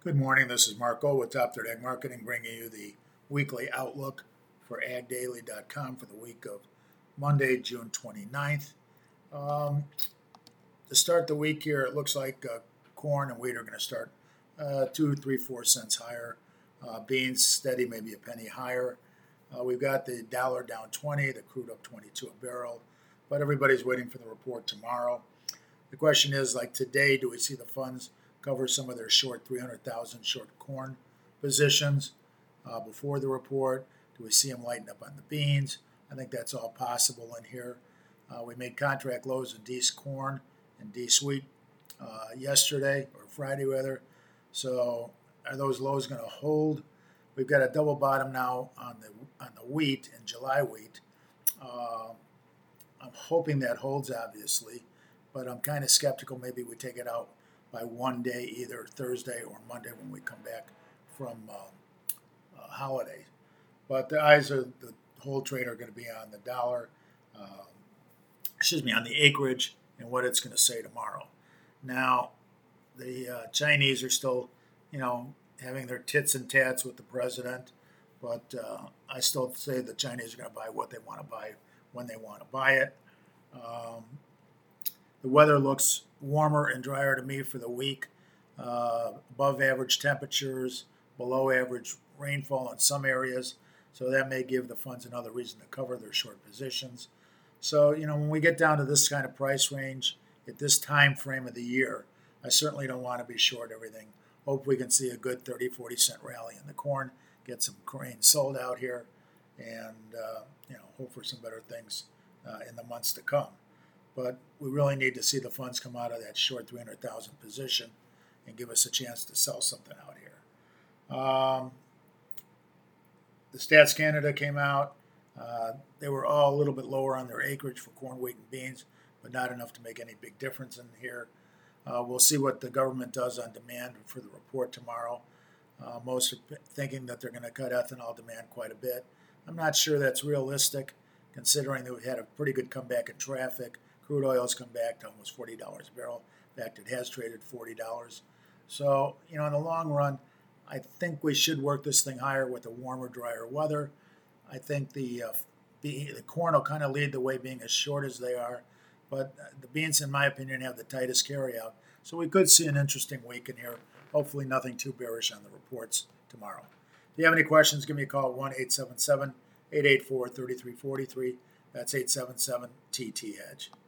Good morning. This is Marco with Top Third Ag Marketing, bringing you the weekly outlook for agdaily.com for the week of Monday, June 29th. To start the week here, it looks like corn and wheat are going to start 2, 3, 4 cents higher. Beans steady, maybe a penny higher. We've got the dollar down 20, the crude up 22 a barrel, but everybody's waiting for the report tomorrow. The question is, like today, do we see the funds cover some of their short 300,000 short corn positions before the report? Do we see them lighten up on the beans? I think that's all possible in here. We made contract lows in D corn and D wheat yesterday, or Friday rather. So are those lows going to hold? We've got a double bottom now on the wheat and July wheat. I'm hoping that holds, obviously, but I'm kind of skeptical. Maybe we take it out by one day, either Thursday or Monday when we come back from holiday. But the eyes of the whole trade are going to be on the dollar, on the acreage and what it's going to say tomorrow. Now, the Chinese are still, having their tits and tats with the president, but I still say the Chinese are going to buy what they want to buy when they want to buy it. The weather looks warmer and drier to me for the week. Above average temperatures, below average rainfall in some areas. So that may give the funds another reason to cover their short positions. So, when we get down to this kind of price range at this time frame of the year, I certainly don't want to be short everything. Hope we can see a good 30, 40 cent rally in the corn, get some grain sold out here, and, hope for some better things in the months to come. But we really need to see the funds come out of that short 300,000 position and give us a chance to sell something out here. The Stats Canada came out. They were all a little bit lower on their acreage for corn, wheat, and beans, but not enough to make any big difference in here. We'll see what the government does on demand for the report tomorrow. Most are thinking that they're going to cut ethanol demand quite a bit. I'm not sure that's realistic, considering that we had a pretty good comeback in traffic. Crude oil's come back to almost $40 a barrel. In fact, it has traded $40. So, in the long run, I think we should work this thing higher with the warmer, drier weather. I think the corn will kind of lead the way, being as short as they are. But the beans, in my opinion, have the tightest carryout. So we could see an interesting week in here. Hopefully nothing too bearish on the reports tomorrow. If you have any questions, give me a call, 1-877-884-3343. That's 877-TT-HEDGE.